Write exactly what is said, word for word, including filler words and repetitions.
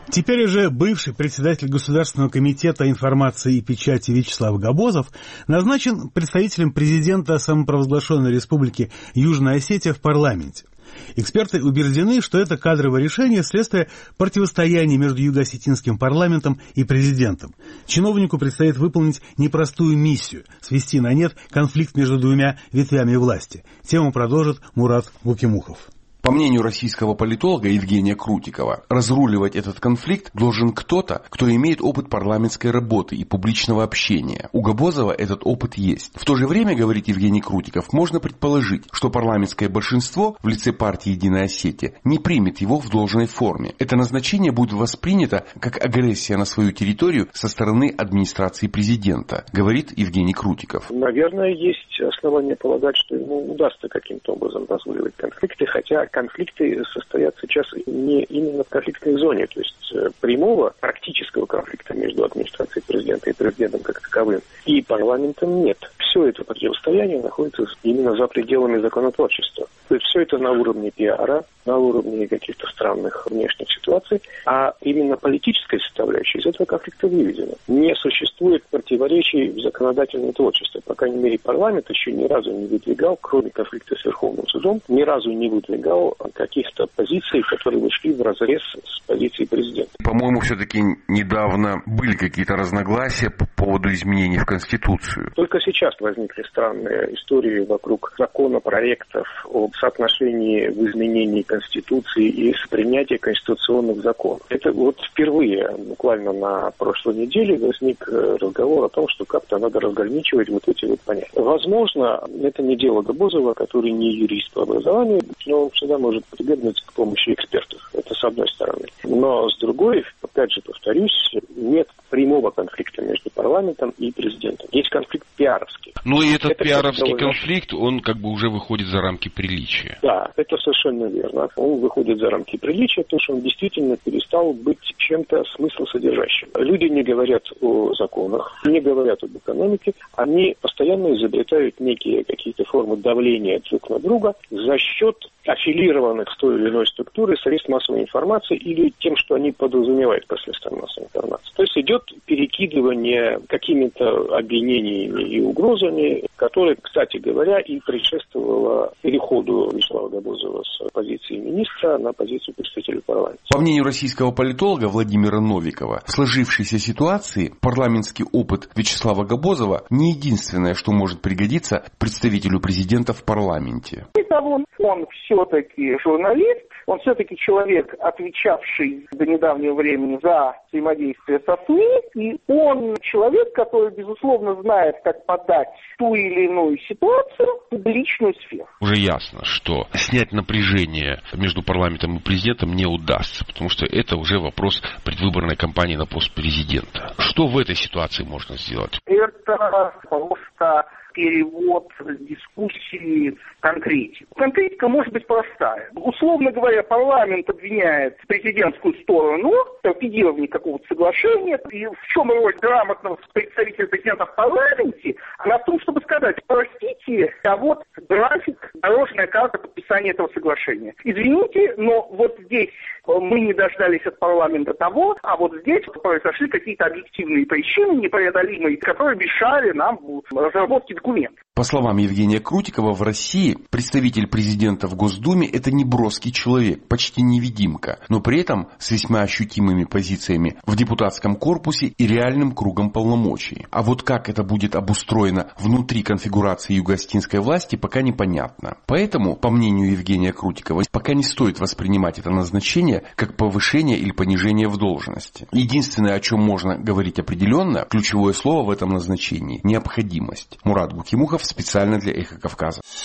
Теперь уже бывший председатель Государственного комитета информации и печати Вячеслав Габозов назначен представителем президента самопровозглашенной республики Южная Осетия в парламенте. Эксперты убеждены, что это кадровое решение следствие противостояния между юго-осетинским парламентом и президентом. Чиновнику предстоит выполнить непростую миссию – свести на нет конфликт между двумя ветвями власти. Тему продолжит Мурат Гукимухов. По мнению российского политолога Евгения Крутикова, разруливать этот конфликт должен кто-то, кто имеет опыт парламентской работы и публичного общения. У Габозова этот опыт есть. В то же время, говорит Евгений Крутиков, можно предположить, что парламентское большинство в лице партии «Единая Осетия» не примет его в должной форме. Это назначение будет воспринято как агрессия на свою территорию со стороны администрации президента, говорит Евгений Крутиков. Наверное, есть основания полагать, что ему удастся каким-то образом разруливать конфликты, хотя конфликты состоят сейчас не именно в конфликтной зоне, то есть прямого практического конфликта между администрацией президента и президентом как таковым и парламентом нет. Все это противостояние находится именно за пределами законотворчества. То есть все это на уровне пиара, на уровне каких-то странных внешних ситуаций, а именно политическая составляющая из этого конфликта выведена. Не существует противоречий в законодательном творчестве. По крайней мере, парламент еще ни разу не выдвигал, кроме конфликта с Верховным судом, ни разу не выдвигал каких-то позиций, которые вышли вразрез с позицией президента. По-моему, все-таки недавно были какие-то разногласия по поводу изменений в Конституцию. Только сейчас возникли странные истории вокруг законопроектов об соотношении в изменении Конституции и принятия конституционных законов. Это вот впервые, буквально на прошлой неделе, возник разговор о том, что как-то надо разграничивать вот эти вот понятия. Возможно, это не дело Габозова, который не юрист по образованию, но он всегда может прибегнуть к помощи экспертов. Это с одной стороны. Но с другой, опять же повторюсь, нет прямого конфликта между парламентом и президентом. Есть конфликт пиаровский. Ну и этот это пиаровский конфликт, он как бы уже выходит за рамки приличия. Да, это совершенно верно. Он выходит за рамки приличия, потому что он действительно перестал быть чем-то смыслосодержащим. Люди не говорят о законах, не говорят об экономике, они постоянно изобретают некие какие-то формы давления друг на друга за счет аффилированных с той или иной структурой средств массовой информации или тем, что они подразумевают под средствами массовой информации. То есть идет перекидывание какими-то обвинениями и угрозами, которые, кстати говоря, и предшествовало переходу Вячеслава Габозова с позиции министра на позицию представителя парламента. По мнению российского политолога Владимира Новикова, в сложившейся ситуации парламентский опыт Вячеслава Габозова не единственное, что может пригодиться представителю президента в парламенте. Он все-таки журналист, он все-таки человек, отвечавший до недавнего времени за взаимодействие со СМИ, и он человек, который, безусловно, знает, как подать ту или иную ситуацию в публичную сферу. Уже ясно, что снять напряжение между парламентом и президентом не удастся, потому что это уже вопрос предвыборной кампании на пост президента. Что в этой ситуации можно сделать? Это просто перевод дискуссии в конкретику. Конкретика может быть простая. Условно говоря, парламент обвиняет президентскую сторону в торпедировании какого-то соглашения. И в чем роль грамотного представителя президента в парламенте? Она в том, чтобы сказать: простите, а вот график, дорожная карта подписания этого соглашения. Извините, но вот здесь мы не дождались от парламента того, а вот здесь произошли какие-то объективные причины непреодолимые, которые мешали нам в разработке документов. По словам Евгения Крутикова, в России представитель президента в Госдуме – это не броский человек, почти невидимка, но при этом с весьма ощутимыми позициями в депутатском корпусе и реальным кругом полномочий. А вот как это будет обустроено внутри конфигурации юго-осетинской власти, пока непонятно. Поэтому, по мнению Евгения Крутикова, пока не стоит воспринимать это назначение как повышение или понижение в должности. Единственное, о чем можно говорить определенно, ключевое слово в этом назначении – необходимость. Мурат Гукимухов специально для Эхо Кавказа.